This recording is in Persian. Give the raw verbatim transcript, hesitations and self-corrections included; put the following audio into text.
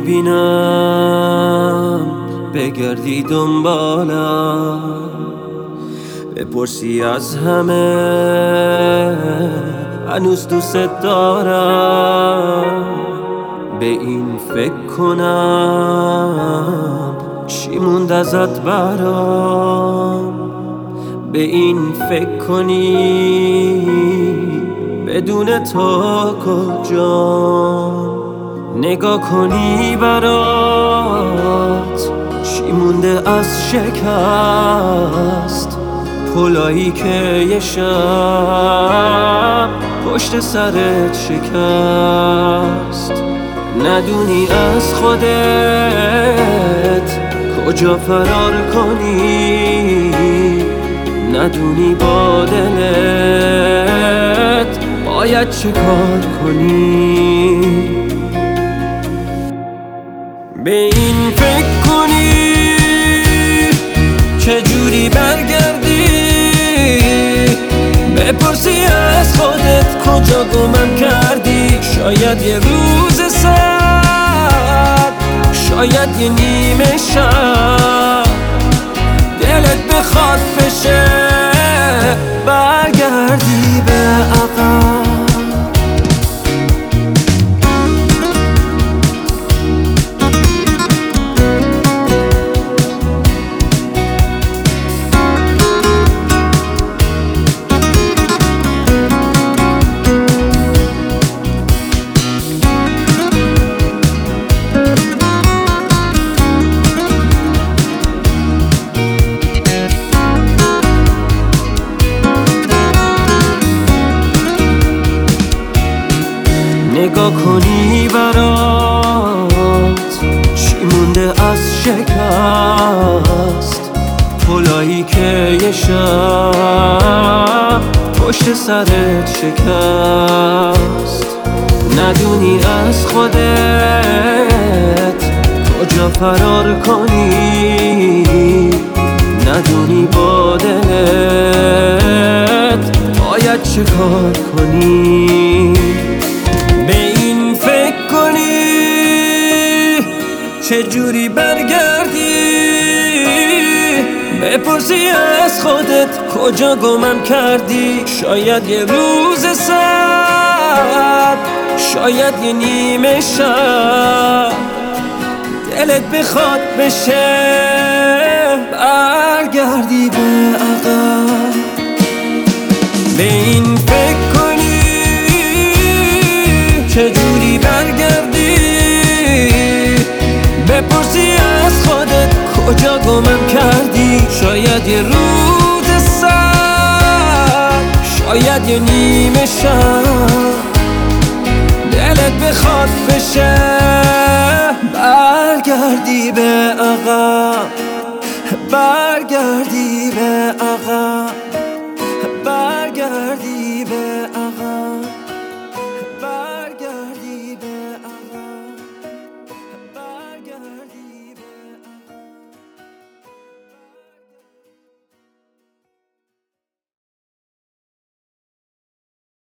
میبینم بگردی دنبالم، بپرسی از همه هنوز دوست دارم. به این فکر کنم چی موند ازت برام، به این فکر کنی بدون تو کجام، نگاه کنی برات چی مونده از شکست، پلایی که یه شب پشت سرت شکست. ندونی از خودت کجا فرار کنی، ندونی با دلت باید چه کار کنی. به این فکر کنی چجوری برگردی، بپرسی از خودت کجا گمم کردی. شاید یه روز سرد، شاید یه نیمه شب دلت بخواد بشه برگردی به عقب. نگاه کنی برات چی مونده از شکست، پلایی که یه شب پشت سرت شکست. ندونی از خودت کجا فرار کنی، ندونی با دلت باید چه کار کنی. به این فکر کنی چجوری برگردی، بپرسی از خودت کجا گمم کردی. شاید یه روز سرد، شاید یه نیمه شب دلت بخواد بشه برگردی به عقب. به این فکر کنی چجوری برگردی، بپرسی از خودت کجا گمم کردی. شاید یه روز سرد، شاید یه نیمه شب دلت بخواد بشه برگردی به عقب، برگردی به عقب.